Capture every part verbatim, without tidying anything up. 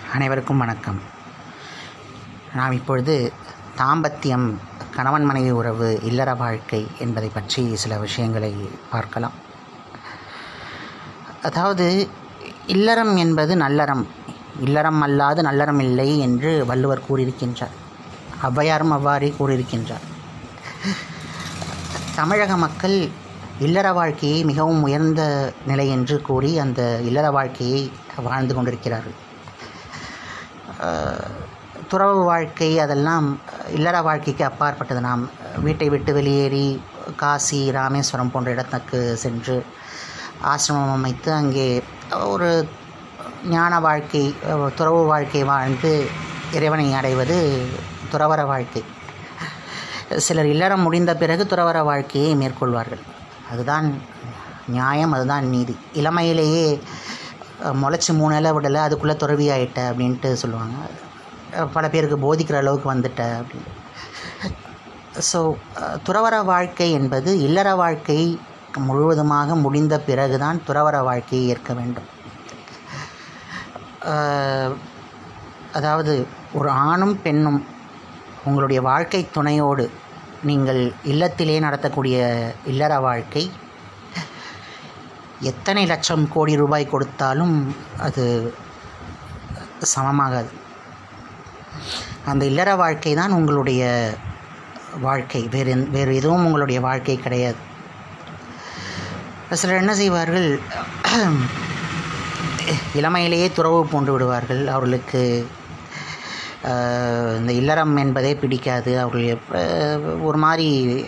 அனைவருக்கும் வணக்கம். நாம் இப்பொழுது தாம்பத்தியம், கணவன் மனைவி உறவு, இல்லற வாழ்க்கை என்பதை பற்றி சில விஷயங்களை பார்க்கலாம். அதாவது இல்லறம் என்பது நல்லறம், இல்லறம் அல்லாது நல்லறம் இல்லை என்று வள்ளுவர் கூறியிருக்கின்றார். ஔவையாரும் அவ்வாறே கூறியிருக்கின்றார். தமிழக மக்கள் இல்லற வாழ்க்கையை மிகவும் உயர்ந்த நிலை என்று கூறி அந்த இல்லற வாழ்க்கையை வாழ்ந்து கொண்டிருக்கிறார்கள். துறவு வாழ்க்கை அதெல்லாம் இல்லற வாழ்க்கைக்கு அப்பாற்பட்டது. நாம் வீட்டை விட்டு வெளியேறி காசி, ராமேஸ்வரம் போன்ற இடத்துக்கு சென்று ஆசிரமம் அமைத்து அங்கே ஒரு ஞான வாழ்க்கை, துறவு வாழ்க்கை வாழ்ந்து இறைவனை அடைவது துறவற வாழ்க்கை. சிலர் இல்லறம் முடிந்த பிறகு துறவற வாழ்க்கையை மேற்கொள்வார்கள். அதுதான் நியாயம், அதுதான் நீதி. இளமையிலேயே முளைச்சி மூணு இலை விடலை, அதுக்குள்ளே துறவி ஆகிட்ட அப்படின்ட்டு சொல்லுவாங்க. பல பேருக்கு போதிக்கிற அளவுக்கு வந்துட்ட அப்படின்னு. ஸோ துறவற வாழ்க்கை என்பது இல்லற வாழ்க்கை முழுவதுமாக முடிந்த பிறகு தான் துறவற வாழ்க்கையை ஏற்க வேண்டும். அதாவது ஒரு ஆணும் பெண்ணும் உங்களுடைய வாழ்க்கை துணையோடு நீங்கள் இல்லத்திலே நடத்தக்கூடிய இல்லற வாழ்க்கை எத்தனை லட்சம் கோடி ரூபாய் கொடுத்தாலும் அது சமமாகாது. அந்த இல்லற வாழ்க்கை தான் உங்களுடைய வாழ்க்கை, வேறு வேறு எதுவும் உங்களுடைய வாழ்க்கை கிடையாது. சிலர் என்ன செய்வார்கள், இளமையிலேயே துறவு பூண்டு விடுவார்கள். அவர்களுக்கு இந்த இல்லறம் என்பதே பிடிக்காது. அவர்கள் ஒரு மாதிரி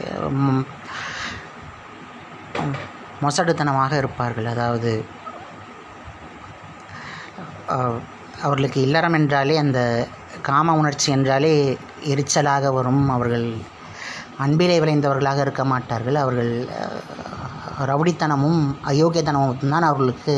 மொசடுத்தனமாக இருப்பார்கள். அதாவது அவர்களுக்கு இல்லறம் என்றாலே, அந்த காம உணர்ச்சி என்றாலே எரிச்சலாக வரும். அவர்கள் அன்பிலே விளைந்தவர்களாக இருக்க மாட்டார்கள். அவர்கள் ரவுடித்தனமும் அயோக்கியத்தனமும் தான் அவர்களுக்கு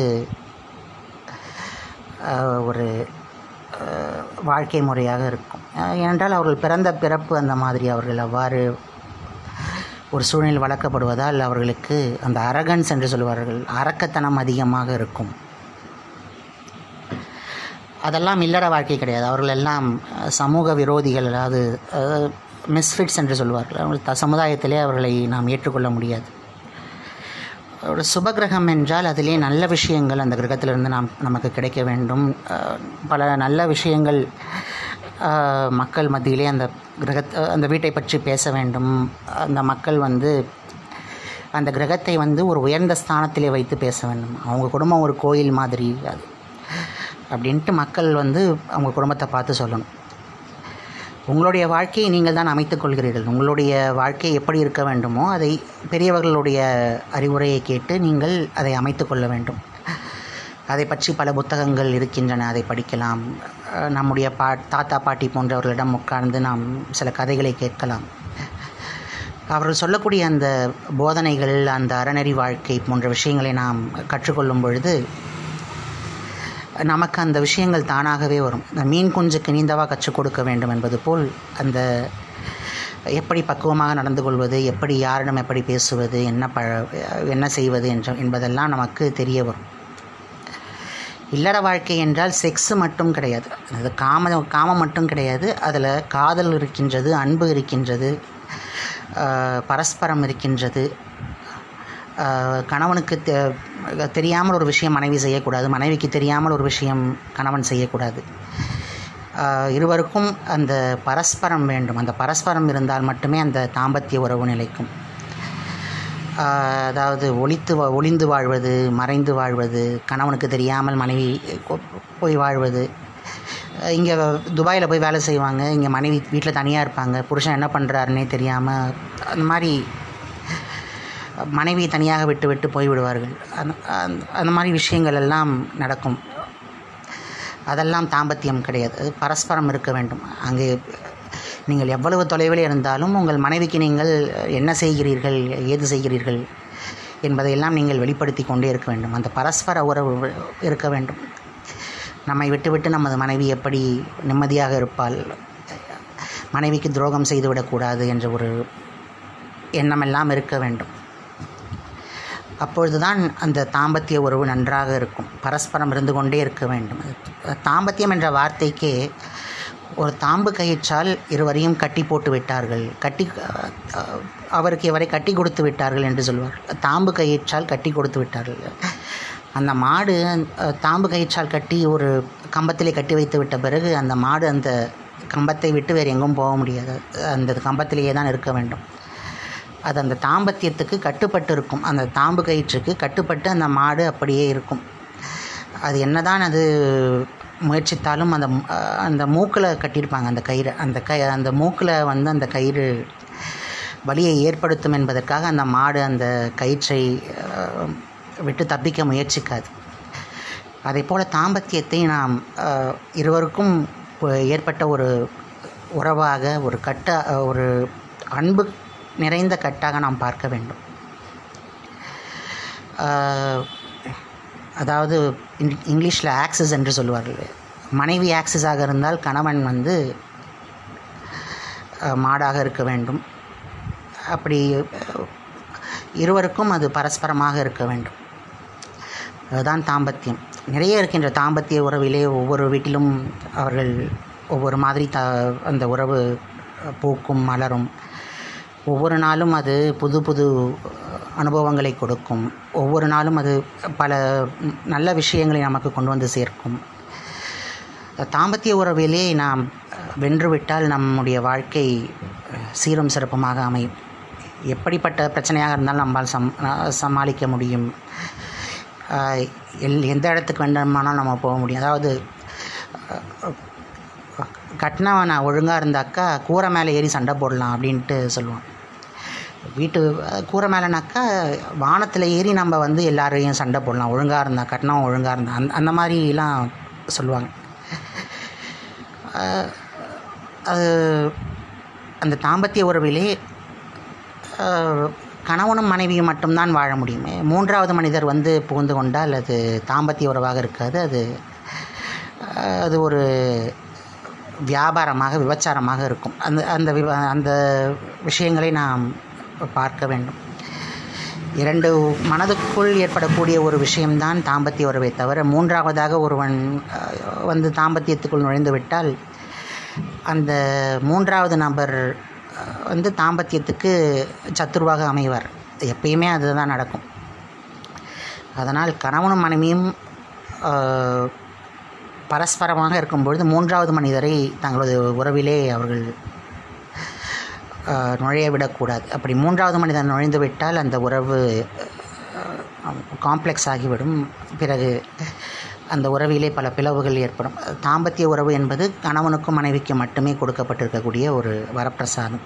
ஒரு வாழ்க்கை முறையாக இருக்கும். ஏனென்றால் அவர்கள் பிறந்த பிறப்பு அந்த மாதிரி. அவர்கள் அவ்வாறு ஒரு சூழ்நிலை வளர்க்கப்படுவதால் அவர்களுக்கு அந்த அரகன்ஸ் என்று சொல்வார்கள், அரக்கத்தனம் அதிகமாக இருக்கும். அதெல்லாம் இல்லற வாழ்க்கை கிடையாது. அவர்கள் எல்லாம் சமூக விரோதிகள், அதாவது மிஸ்ஃபிட்ஸ் என்று சொல்வார்கள். அவர்கள் சமுதாயத்திலே அவர்களை நாம் ஏற்றுக்கொள்ள முடியாது. ஒரு சுபகிரகம் என்றால் அதிலே நல்ல விஷயங்கள் அந்த கிரகத்திலிருந்து நாம் நமக்கு கிடைக்க வேண்டும். பல நல்ல விஷயங்கள் மக்கள் மத்தியிலே அந்த கிரகத்தை, அந்த வீட்டை பற்றி பேச வேண்டும். அந்த மக்கள் வந்து அந்த கிரகத்தை வந்து ஒரு உயர்ந்த ஸ்தானத்திலே வைத்து பேச வேண்டும். அவங்க குடும்பம் ஒரு கோயில் மாதிரி அது அப்படின்ட்டு மக்கள் வந்து அவங்க குடும்பத்தை பார்த்து சொல்லணும். உங்களுடைய வாழ்க்கையை நீங்கள் தான் அமைத்துக் கொள்கிறீர்கள். உங்களுடைய வாழ்க்கை எப்படி இருக்க வேண்டுமோ அதை பெரியவர்களுடைய அறிவுரையை கேட்டு நீங்கள் அதை அமைத்து கொள்ள வேண்டும். அதை பற்றி பல புத்தகங்கள் இருக்கின்றன, அதை படிக்கலாம். நம்முடைய பா தாத்தா பாட்டி போன்றவர்களிடம் உட்கார்ந்து நாம் சில கதைகளை கேட்கலாம். அவர்கள் சொல்லக்கூடிய அந்த போதனைகள், அந்த அறநெறி வாழ்க்கை போன்ற விஷயங்களை நாம் கற்றுக்கொள்ளும் பொழுது நமக்கு அந்த விஷயங்கள் தானாகவே வரும். இந்த மீன் குஞ்சுக்கு நீந்தவா கற்றுக் கொடுக்க வேண்டும் என்பது போல் அந்த எப்படி பக்குவமாக நடந்து கொள்வது, எப்படி யாரிடம் எப்படி பேசுவது, என்ன ப என்ன செய்வது என்ற என்பதெல்லாம் நமக்கு தெரிய வரும். இல்லற வாழ்க்கை என்றால் செக்ஸு மட்டும் கிடையாது, அது காம காமம் மட்டும் கிடையாது. அதில் காதல் இருக்கின்றது, அன்பு இருக்கின்றது, பரஸ்பரம் இருக்கின்றது. கணவனுக்கு தெ தெரியாமல் ஒரு விஷயம் மனைவி செய்யக்கூடாது, மனைவிக்கு தெரியாமல் ஒரு விஷயம் கணவன் செய்யக்கூடாது. இருவருக்கும் அந்த பரஸ்பரம் வேண்டும். அந்த பரஸ்பரம் இருந்தால் மட்டுமே அந்த தாம்பத்திய உறவு நிலைக்கும். அதாவது ஒளித்து ஒளிந்து வாழ்வது, மறைந்து வாழ்வது, கணவனுக்கு தெரியாமல் மனைவி போய் வாழ்வது. இங்கே துபாயில் போய் வேலை செய்வாங்க, இங்கே மனைவி வீட்டில் தனியாக இருப்பாங்க, புருஷன் என்ன பண்ணுறாருன்னே தெரியாமல் அந்த மாதிரி மனைவியை தனியாக விட்டு விட்டு போய்விடுவார்கள். அந்த அந்த மாதிரி விஷயங்கள் எல்லாம் நடக்கும். அதெல்லாம் தாம்பத்தியம் கிடையாது. அது பரஸ்பரம் இருக்க வேண்டும். அங்கே நீங்கள் எவ்வளவு தொலைவில் இருந்தாலும் உங்கள் மனைவிக்கு நீங்கள் என்ன செய்கிறீர்கள், ஏது செய்கிறீர்கள் என்பதையெல்லாம் நீங்கள் வெளிப்படுத்தி கொண்டே இருக்க வேண்டும். அந்த பரஸ்பர உறவு இருக்க வேண்டும். நம்மை விட்டுவிட்டு நமது மனைவி எப்படி நிம்மதியாக இருப்பாள், மனைவிக்கு துரோகம் செய்துவிடக்கூடாது என்ற ஒரு எண்ணமெல்லாம் இருக்க வேண்டும். அப்பொழுதுதான் அந்த தாம்பத்திய உறவு நன்றாக இருக்கும். பரஸ்பரம் இருந்து கொண்டே இருக்க வேண்டும். தாம்பத்தியம் என்ற வார்த்தைக்கே ஒரு தாம்பு கயிற்றால் இருவரையும் கட்டி போட்டு விட்டார்கள், கட்டி அவருக்கு இவரை கட்டி கொடுத்து விட்டார்கள் என்று சொல்வார். தாம்பு கயிற்றால் கட்டி கொடுத்து விட்டார்கள். அந்த மாடு தாம்பு கயிற்றால் கட்டி ஒரு கம்பத்திலே கட்டி வைத்து விட்ட பிறகு அந்த மாடு அந்த கம்பத்தை விட்டு வேறு எங்கும் போக முடியாது, அந்த கம்பத்திலேயே தான் இருக்க வேண்டும். அது அந்த தாம்பத்தியத்துக்கு கட்டுப்பட்டு இருக்கும், அந்த தாம்பு கயிற்றுக்கு கட்டுப்பட்டு அந்த மாடு அப்படியே இருக்கும். அது என்னதான் அது முயற்சித்தாலும் அந்த அந்த மூக்கில் கட்டியிருப்பாங்க அந்த கயிறை, அந்த கை அந்த மூக்கில் வந்து அந்த கயிறு வலியை ஏற்படுத்தும் என்பதற்காக அந்த மாடு அந்த கயிற்றை விட்டு தப்பிக்க முயற்சிக்காது. அதே போல் தாம்பத்தியத்தை நாம் இருவருக்கும் ஏற்பட்ட ஒரு உறவாக, ஒரு கட்ட ஒரு அன்பு நிறைந்த கட்டாக நாம் பார்க்க வேண்டும். அதாவது இங்கிலீஷில் ஆக்சஸ் என்று சொல்லுவார்கள். மனைவி ஆக்சஸாக இருந்தால் கணவன் வந்து மாடாக இருக்க வேண்டும். அப்படி இருவருக்கும் அது பரஸ்பரமாக இருக்க வேண்டும். அதுதான் தாம்பத்தியம். நிறைய இருக்கின்ற தாம்பத்திய உறவிலே ஒவ்வொரு வீட்டிலும் அவர்கள் ஒவ்வொரு மாதிரி த அந்த உறவு பூக்கும் மலரும். ஒவ்வொரு நாளும் அது புது புது அனுபவங்களை கொடுக்கும். ஒவ்வொரு நாளும் அது பல நல்ல விஷயங்களை நமக்கு கொண்டு வந்து சேர்க்கும். தாம்பத்திய உறவிலே நாம் வென்றுவிட்டால் நம்முடைய வாழ்க்கை சீரும் சிறப்புமாக அமையும். எப்படிப்பட்ட பிரச்சனையாக இருந்தாலும் நம்மால் சம் சமாளிக்க முடியும். எல் எந்த இடத்துக்கு வேண்டுமானாலும் நம்ம போக முடியும். அதாவது கட்டினவன் ஒழுங்காக இருந்தாக்கா கூரை மேலே ஏறி சண்டை போடலாம் அப்படின்ட்டு சொல்லுவான். வீட்டு கூரை மேலேனாக்கா வானத்தில் ஏறி நம்ம வந்து எல்லாரையும் சண்டை போடலாம், ஒழுங்காக இருந்தால், கட்டினவன் ஒழுங்காக இருந்தால், அந்த அந்த மாதிரிலாம் சொல்லுவாங்க. அது அந்த தாம்பத்திய உறவிலே கணவனும் மனைவியும் மட்டும்தான் வாழ முடியும். மூன்றாவது மனிதர் வந்து புகுந்து கொண்டால் அது தாம்பத்திய உறவாக இருக்காது. அது அது ஒரு வியாபாரமாக, விபச்சாரமாக இருக்கும். அந்த அந்த விவ அந்த விஷயங்களை நாம் பார்க்க வேண்டும். இரண்டு மனதுக்குள் ஏற்படக்கூடிய ஒரு விஷயம்தான் தாம்பத்திய உறவை தவிர மூன்றாவதாக ஒருவன் வந்து தாம்பத்தியத்துக்குள் நுழைந்து விட்டால் அந்த மூன்றாவது நபர் வந்து தாம்பத்தியத்துக்கு சத்துருவாக அமைவார். எப்பயுமே அதுதான் நடக்கும். அதனால் கணவனும் மனைவியும் பரஸ்பரமாக இருக்கும்பொழுது மூன்றாவது மனிதரை தங்களது உறவிலே அவர்கள் நுழைய விடக்கூடாது. அப்படி மூன்றாவது மனிதன் நுழைந்து விட்டால் அந்த உறவு காம்ப்ளெக்ஸ் ஆகிவிடும். பிறகு அந்த உறவிலே பல பிளவுகள் ஏற்படும். தாம்பத்திய உறவு என்பது கணவனுக்கும் மனைவிக்கும் மட்டுமே கொடுக்கப்பட்டிருக்கக்கூடிய ஒரு வரப்பிரசாதம்.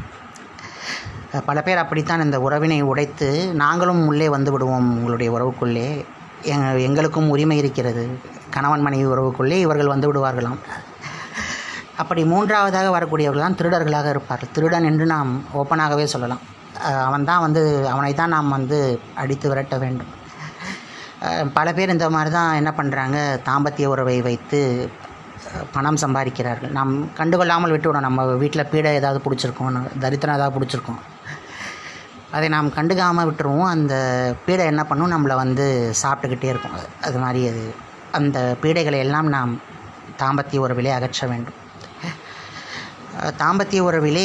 பல பேர் அப்படித்தான் இந்த உறவினை உடைத்து நாங்களும் உள்ளே வந்து விடுவோம், உங்களுடைய உறவுக்குள்ளே எங் எங்களுக்கும் உரிமை இருக்கிறது, கணவன் மனைவி உறவுக்குள்ளே இவர்கள் வந்து விடுவார்களாம். அப்படி மூன்றாவதாக வரக்கூடியவர்கள் தான் திருடர்களாக இருப்பார்கள். திருடன் என்று நாம் ஓப்பனாகவே சொல்லலாம். அவன் தான் வந்து அவனை தான் நாம் வந்து அடித்து விரட்ட வேண்டும். பல பேர் இந்த மாதிரி தான் என்ன பண்ணுறாங்க, தாம்பத்திய உறவை வைத்து பணம் சம்பாதிக்கிறார்கள். நாம் கண்டுகொள்ளாமல் விட்டுவிடும். நம்ம வீட்டில் பீடை ஏதாவது பிடிச்சிருக்கோம், தரித்திரம் ஏதாவது பிடிச்சிருக்கோம், அதை நாம் கண்டுக்காமல் விட்டுருவோம். அந்த பீடை என்ன பண்ணும், நம்மளை வந்து சாப்பிட்டுக்கிட்டே இருக்கும். அது மாதிரி அது அந்த பீடைகளை எல்லாம் நாம் தாம்பத்திய உறவிலே அகற்ற வேண்டும். தாம்பத்திய உறவிலே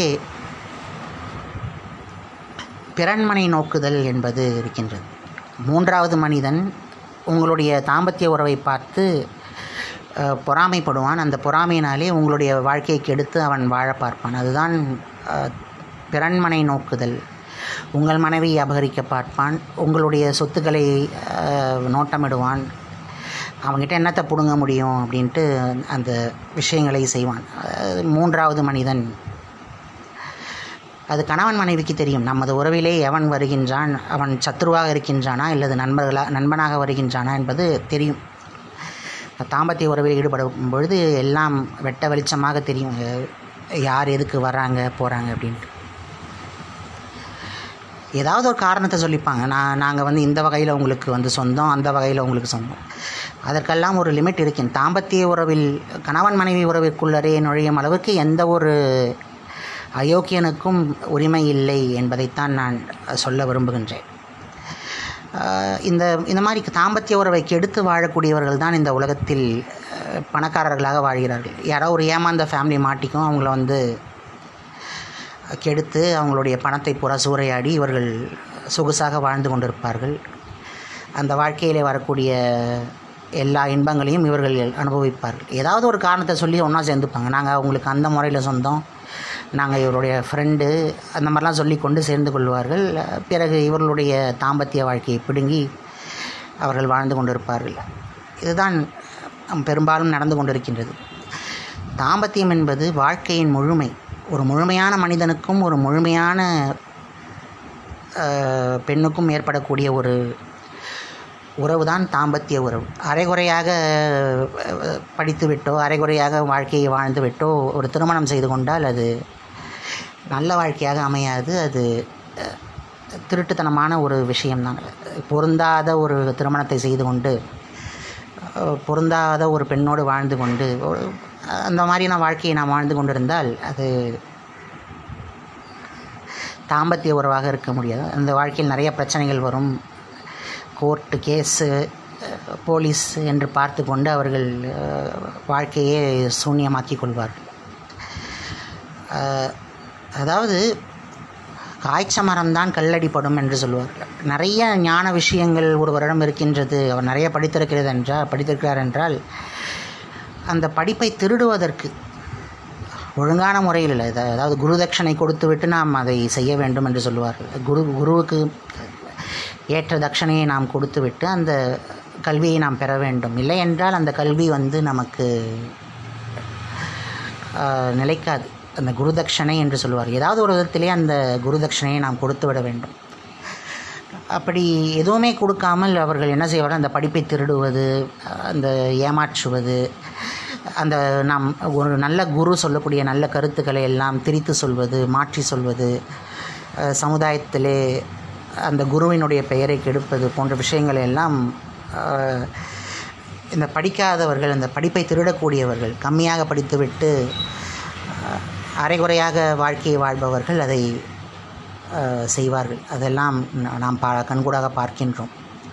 பிறன்மனை நோக்குதல் என்பது இருக்கின்றது. மூன்றாவது மனிதன் உங்களுடைய தாம்பத்திய உறவை பார்த்து பொறாமைப்படுவான். அந்த பொறாமையினாலே உங்களுடைய வாழ்க்கையை கெடுத்து அவன் வாழ பார்ப்பான். அதுதான் பிறன்மனை நோக்குதல். உங்கள் மனைவியை அபகரிக்க பார்ப்பான், உங்களுடைய சொத்துக்களை நோட்டமிடுவான், அவங்ககிட்ட என்னத்தை பிடுங்க முடியும் அப்படின்ட்டு அந்த விஷயங்களை செய்வான். மூன்றாவது மனிதன். அது கணவன் மனைவிக்கு தெரியும். நமது உறவிலே எவன் வருகின்றான், அவன் சத்துருவாக இருக்கின்றானா இல்லது நண்பர்களாக நண்பனாக வருகின்றானா என்பது தெரியும். தாம்பத்திய உறவில் ஈடுபடும் பொழுது எல்லாம் வெட்ட வெளிச்சமாக தெரியும், யார் எதுக்கு வர்றாங்க போகிறாங்க அப்படின்ட்டு. ஏதாவது ஒரு காரணத்தை சொல்லிப்பாங்க. நான் நாங்கள் வந்து இந்த வகையில் உங்களுக்கு வந்து சொந்தம், அந்த வகையில் உங்களுக்கு சொந்தம். அதற்கெல்லாம் ஒரு லிமிட் இருக்கும். தாம்பத்திய உறவில் கணவன் மனைவி உறவிற்குள்ளரே நுழையும் அளவுக்கு எந்த ஒரு அயோக்கியனுக்கும் உரிமை இல்லை என்பதைத்தான் நான் சொல்ல விரும்புகின்றேன். இந்த இந்த மாதிரி தாம்பத்திய உறவை கெடுத்து வாழக்கூடியவர்கள் தான் இந்த உலகத்தில் பணக்காரர்களாக வாழ்கிறார்கள். யாரோ ஒரு ஏமாந்த ஃபேமிலி மாட்டிக்கும், அவங்கள வந்து கெடுத்து அவங்களுடைய பணத்தை பூரா சூறையாடி இவர்கள் சொகுசாக வாழ்ந்து கொண்டிருப்பார்கள். அந்த வாழ்க்கையிலே வரக்கூடிய எல்லா இன்பங்களையும் இவர்கள் அனுபவிப்பார்கள். ஏதாவது ஒரு காரணத்தை சொல்லி ஒன்றா சேர்ந்துப்பாங்க. நாங்கள் அவங்களுக்கு அந்த முறையில் சொந்தம், நாங்கள் இவருடைய ஃப்ரெண்டு, அந்த மாதிரிலாம் சொல்லி கொண்டு சேர்ந்து கொள்வார்கள். பிறகு இவர்களுடைய தாம்பத்திய வாழ்க்கையை பிடுங்கி அவர்கள் வாழ்ந்து கொண்டிருப்பார்கள். இதுதான் பெரும்பாலும் நடந்து கொண்டிருக்கின்றது. தாம்பத்தியம் என்பது வாழ்க்கையின் முழுமை. ஒரு முழுமையான மனிதனுக்கும் ஒரு முழுமையான பெண்ணுக்கும் ஏற்படக்கூடிய ஒரு உறவு தான் தாம்பத்திய உறவு. அரைகுறையாக படித்து விட்டோ அரைகுறையாக வாழ்க்கையை வாழ்ந்து விட்டோ ஒரு திருமணம் செய்து கொண்டால் அது நல்ல வாழ்க்கையாக அமையாது. அது திருட்டுத்தனமான ஒரு விஷயம்தான். பொருந்தாத ஒரு திருமணத்தை செய்து கொண்டு பொருந்தாத ஒரு பெண்ணோடு வாழ்ந்து கொண்டு அந்த மாதிரியான வாழ்க்கையை நாம் வாழ்ந்து கொண்டிருந்தால் அது தாம்பத்திய உறவாக இருக்க முடியாது. அந்த வாழ்க்கையில் நிறைய பிரச்சனைகள் வரும். கோர்ட்டு கேஸு போலீஸ் என்று பார்த்து கொண்டு அவர்கள் வாழ்க்கையை சூன்யமாக்கி கொள்வார்கள். அதாவது காய்ச்ச மரம்தான் கல்லடிப்படும் என்று சொல்லுவார்கள். நிறைய ஞான விஷயங்கள் ஒருவரிடம் இருக்கின்றது, அவர் நிறைய படித்திருக்கிறது என்றால் படித்திருக்கிறார் என்றால் அந்த படிப்பை திருடுவதற்கு ஒழுங்கான முறையில் இல்லை. அதாவது குரு தட்சணை கொடுத்து விட்டு நாம் அதை செய்ய வேண்டும் என்று சொல்லுவார்கள். குரு குருவுக்கு ஏற்ற தட்சணையை நாம் கொடுத்து விட்டு அந்த கல்வியை நாம் பெற வேண்டும். இல்லை என்றால் அந்த கல்வி வந்து நமக்கு நிலைக்காது. அந்த குரு தட்சணை என்று சொல்லுவார். ஏதாவது ஒரு விதத்திலே அந்த குரு தட்சணையை நாம் கொடுத்து விட வேண்டும். அப்படி எதுவுமே கொடுக்காமல் அவர்கள் என்ன செய்வார்கள், அந்த படிப்பை திருடுவது, அந்த ஏமாற்றுவது, அந்த நாம் ஒரு நல்ல குரு சொல்லக்கூடிய நல்ல கருத்துக்களை எல்லாம் திரித்து சொல்வது, மாற்றி சொல்வது, சமுதாயத்திலே அந்த குருவினுடைய பெயரை கெடுப்பது போன்ற விஷயங்களை எல்லாம் இந்த படிக்காதவர்கள், அந்த படிப்பை திருடக்கூடியவர்கள், கம்மியாக படித்துவிட்டு அரைகுறையாக வாழ்க்கையை வாழ்பவர்கள் அதை செய்வார்கள். அதெல்லாம் நாம் பா கண்கூடாக பார்க்கின்றோம்.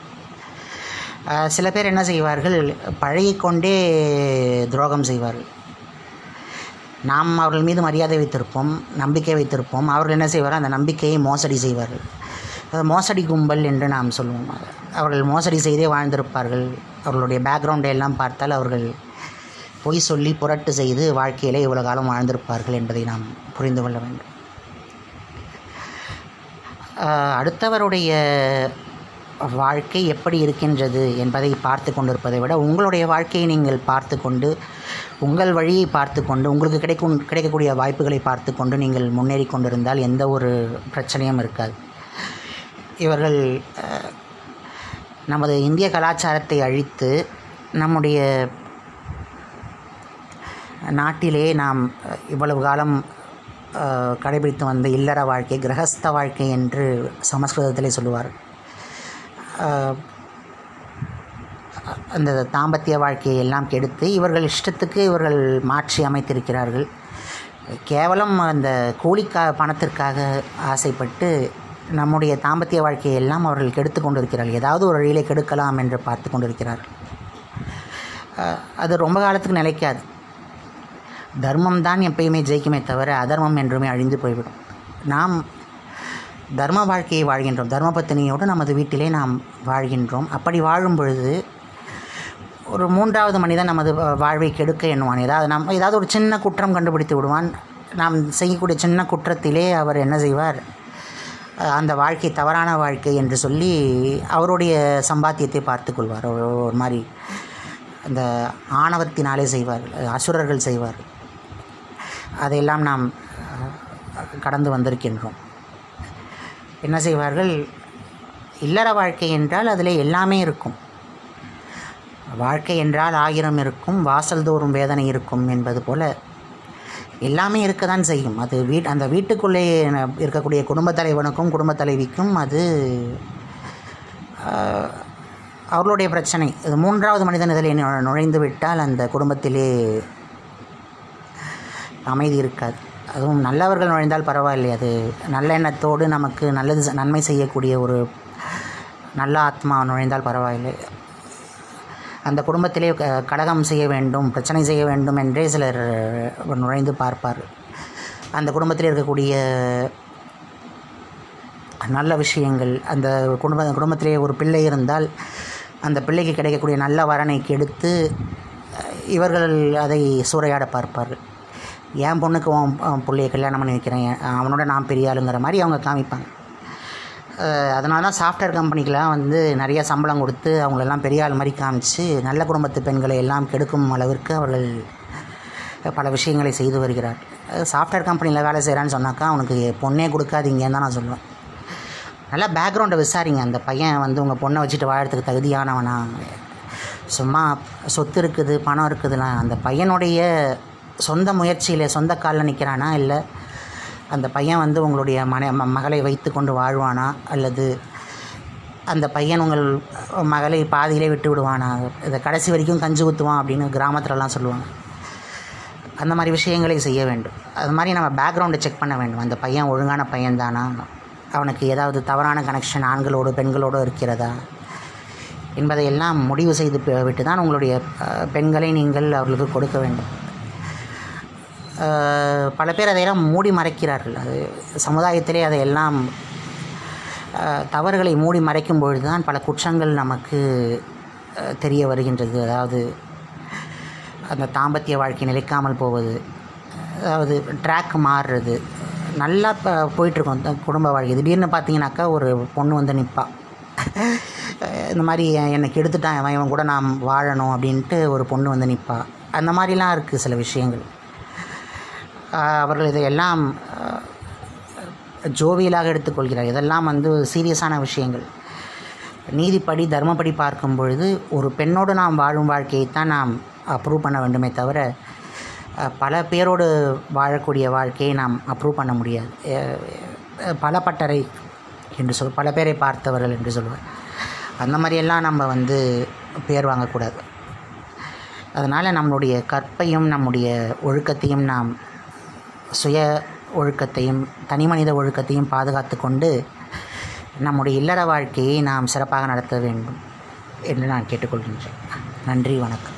சில பேர் என்ன செய்வார்கள், பழகிக்கொண்டே துரோகம் செய்வார்கள். நாம் அவர்கள் மீது மரியாதை வைத்திருப்போம், நம்பிக்கை வைத்திருப்போம். அவர்கள் என்ன செய்வார்கள், அந்த நம்பிக்கையை மோசடி செய்வார்கள். மோசடி கும்பல் என்று நாம் சொல்லுவோம். அவர்கள் மோசடி செய்தே வாழ்ந்திருப்பார்கள். அவர்களுடைய பேக்ரவுண்டை எல்லாம் பார்த்தால் அவர்கள் பொய் சொல்லி புரட்டு செய்து வாழ்க்கையிலே இவ்வளவு காலம் வாழ்ந்திருப்பார்கள் என்பதை நாம் புரிந்து கொள்ள வேண்டும். அடுத்தவருடைய வாழ்க்கை எப்படி இருக்கின்றது என்பதை பார்த்து கொண்டிருப்பதை விட உங்களுடைய வாழ்க்கையை நீங்கள் பார்த்து கொண்டு, உங்கள் வழியை பார்த்து கொண்டு, உங்களுக்கு கிடைக்கும் கிடைக்கக்கூடிய வாய்ப்புகளை பார்த்து கொண்டு நீங்கள் முன்னேறி கொண்டிருந்தால் எந்த ஒரு பிரச்சனையும் இருக்காது. இவர்கள் நமது இந்திய கலாச்சாரத்தை அழித்து நம்முடைய நாட்டிலே நாம் இவ்வளவு காலம் கடைபிடித்து வந்த இல்லற வாழ்க்கை, கிரகஸ்த வாழ்க்கை என்று சமஸ்கிருதத்திலே சொல்லுவார். அந்த தாம்பத்திய வாழ்க்கையை எல்லாம் கெடுத்து இவர்கள் இஷ்டத்துக்கு இவர்கள் மாற்றி அமைத்திருக்கிறார்கள். கேவலம் அந்த கூலிக்கா பணத்திற்காக ஆசைப்பட்டு நம்முடைய தாம்பத்திய வாழ்க்கையை எல்லாம் அவர்கள் கெடுத்து கொண்டிருக்கிறார்கள். ஏதாவது ஒரு வழியிலே கெடுக்கலாம் என்று பார்த்து கொண்டிருக்கிறார்கள். அது ரொம்ப காலத்துக்கு நிலைக்காது. தர்மம் தான் எப்பயுமே ஜெயிக்குமே தவிர அதர்மம் என்றுமே அழிந்து போய்விடும். நாம் தர்ம வாழ்க்கையை வாழ்கின்றோம். தர்ம பத்தினியோடு நமது வீட்டிலே நாம் வாழ்கின்றோம். அப்படி வாழும் பொழுது ஒரு மூன்றாவது மனிதன் நமது வாழ்வை கெடுக்க எண்ணுவான். ஏதாவது நாம் ஏதாவது ஒரு சின்ன குற்றம் கண்டுபிடித்து விடுவான். நாம் செய்யக்கூடிய சின்ன குற்றத்திலே அவர் என்ன செய்வார், அந்த வாழ்க்கை தவறான வாழ்க்கை என்று சொல்லி அவருடைய சம்பாத்தியத்தை பார்த்து கொள்வார். ஒரு மாதிரி அந்த ஆணவத்தினாலே செய்வார்கள், அசுரர்கள் செய்வார்கள். அதையெல்லாம் நாம் கடந்து வந்திருக்கின்றோம். என்ன செய்வார்கள், இல்லற வாழ்க்கை என்றால் அதில் எல்லாமே இருக்கும். வாழ்க்கை என்றால் ஆயிரம் இருக்கும், வாசல் தோறும் வேதனை இருக்கும் என்பது போல் எல்லாமே இருக்க தான் செய்யும். அது வீட் அந்த வீட்டுக்குள்ளே இருக்கக்கூடிய குடும்பத் தலைவனுக்கும் குடும்பத் தலைவிக்கும் அது அவர்களுடைய பிரச்சனை. இது மூன்றாவது மனிதன் இதில் நுழைந்து விட்டால் அந்த குடும்பத்திலே அமைதி இருக்காது. அதுவும் நல்லவர்கள் நுழைந்தால் பரவாயில்லை. அது நல்ல எண்ணத்தோடு நமக்கு நல்லது நன்மை செய்யக்கூடிய ஒரு நல்ல ஆத்மா நுழைந்தால் பரவாயில்லை. அந்த குடும்பத்திலே க கலகம் செய்ய வேண்டும், பிரச்சனை செய்ய வேண்டும் என்றே சிலர் நுழைந்து பார்ப்பார். அந்த குடும்பத்தில் இருக்கக்கூடிய நல்ல விஷயங்கள், அந்த குடும்ப குடும்பத்திலே ஒரு பிள்ளை இருந்தால் அந்த பிள்ளைக்கு கிடைக்கக்கூடிய நல்ல வரனை கெடுத்து இவர்கள் அதை சூறையாட பார்ப்பார்கள். என் பொண்ணுக்கு உன் பிள்ளையை கல்யாணம் பண்ணி வைக்கிறேன், அவனோட நான் பெரிய ஆளுங்கிற மாதிரி அவங்க காமிப்பாங்க. அதனால தான் சாஃப்ட்வேர் கம்பெனிக்கெலாம் வந்து நிறைய சம்பளம் கொடுத்து அவங்களெல்லாம் பெரிய ஆள் மாதிரி காமிச்சு நல்ல குடும்பத்து பெண்களை எல்லாம் கெடுக்கும் அளவிற்கு அவர்கள் பல விஷயங்களை செய்து வருகிறார். சாஃப்ட்வேர் கம்பெனியில் வேலை செய்கிறான்னு சொன்னாக்கா அவனுக்கு பொண்ணே கொடுக்காதீங்கன்னு தான் நான் சொல்லுவேன். நல்லா பேக்ரவுண்டை விசாரிங்க. அந்த பையன் வந்து உங்கள் பொண்ணை வச்சுட்டு வாழறதுக்கு தகுதியானவனா, சும்மா சொத்து இருக்குது பணம் இருக்குதுலாம், அந்த பையனுடைய சொந்த முயற்சியில் சொந்த காலில் நிற்கிறானா, இல்லை அந்த பையன் வந்து உங்களுடைய மன மகளை வைத்து கொண்டு வாழ்வானா, அல்லது அந்த பையன் உங்கள் மகளை பாதியிலே விட்டு விடுவானா, இதை கடைசி வரைக்கும் கஞ்சி ஊற்றுவான் அப்படின்னு கிராமத்துலலாம் சொல்லுவாங்க. அந்த மாதிரி விஷயங்களை செய்ய வேண்டும். அது மாதிரி நம்ம பேக்ரவுண்டை செக் பண்ண வேண்டும். அந்த பையன் ஒழுங்கான பையன் தானா, அவனுக்கு ஏதாவது தவறான கனெக்ஷன் ஆண்களோடு பெண்களோடு இருக்கிறதா என்பதையெல்லாம் முடிவு செய்து விட்டு தான் உங்களுடைய பெண்களை நீங்கள் அவர்களுக்கு கொடுக்க வேண்டும். பல பேர் அதையெல்லாம் மூடி மறைக்கிறார்கள். அது சமுதாயத்திலே அதையெல்லாம் தவறுகளை மூடி மறைக்கும் பொழுது தான் பல குற்றங்கள் நமக்கு தெரிய வருகின்றது. அதாவது அந்த தாம்பத்திய வாழ்க்கை நிலைக்காமல் போவது, அதாவது ட்ராக் மாறுறது. நல்லா இப்போ போயிட்டுருக்கோம் குடும்ப வாழ்க்கை, திடீர்னு பார்த்தீங்கன்னாக்கா ஒரு பொண்ணு வந்து நிற்பா, இந்த மாதிரி என்னை எடுத்துட்டான் இவன், இவன் கூட நான் வாழணும் அப்படின்ட்டு ஒரு பொண்ணு வந்து நிற்பா. அந்த மாதிரிலாம் இருக்குது சில விஷயங்கள். அவர்கள் இதையெல்லாம் ஜோவியலாக எடுத்துக்கொள்கிறார். இதெல்லாம் வந்து சீரியஸான விஷயங்கள். நீதிப்படி தர்மப்படி பார்க்கும் பொழுது ஒரு பெண்ணோடு நாம் வாழும் வாழ்க்கையைத்தான் நாம் அப்ரூவ் பண்ண வேண்டுமே தவிர பல பேரோடு வாழக்கூடிய வாழ்க்கையை நாம் அப்ரூவ் பண்ண முடியாது. பல பட்டறை என்று சொல் பல பேரை பார்த்தவர்கள் என்று சொல்லுவார். அந்த மாதிரியெல்லாம் நம்ம வந்து பேர் வாங்கக்கூடாது. அதனால் நம்மளுடைய கற்பையும் நம்முடைய ஒழுக்கத்தையும் நாம் சுய ஒழுக்கத்தையும் தனி மனித ஒழுக்கத்தையும் பாதுகாத்து கொண்டு நம்முடைய இல்லற வாழ்க்கையை நாம் சிறப்பாக நடத்த வேண்டும் என்று நான் கேட்டுக்கொள்கின்றேன். நன்றி, வணக்கம்.